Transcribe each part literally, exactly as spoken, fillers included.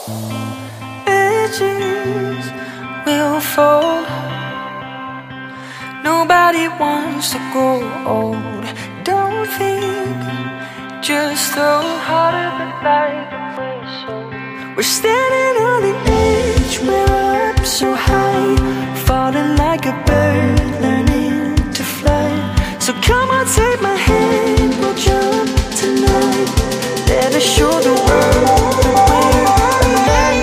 Edges will fall. Nobody wants to grow old. Don't think, just throw harder than light away. So we're standing on the edge, we're up so high, falling like a bird, learning to fly. So come on, take my hand, we'll jump tonight. Let us show the world that we're alive.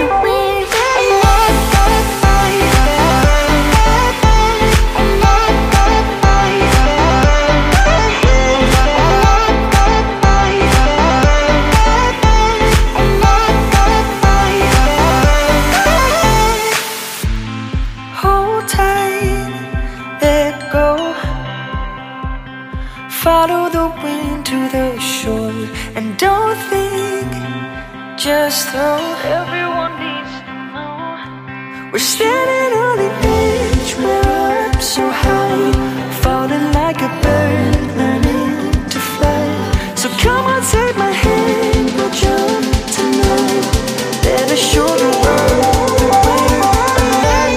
Hold tight, let go. Follow the wind to the shore. And don't think, just throw. Everyone needs to know. We're standing on the edge, we're up so high, falling like a bird, learning to fly. So come on, take my hand, we'll jump tonight. Let us show the world that we're alive.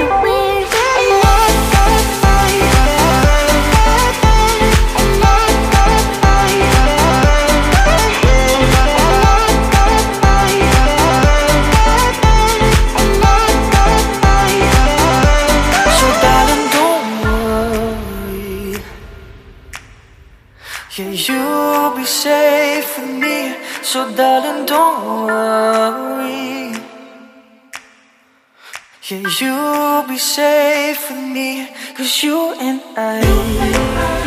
Yeah, you'll be safe with me, so darling, don't worry. Yeah, you'll be safe with me, 'cause you and I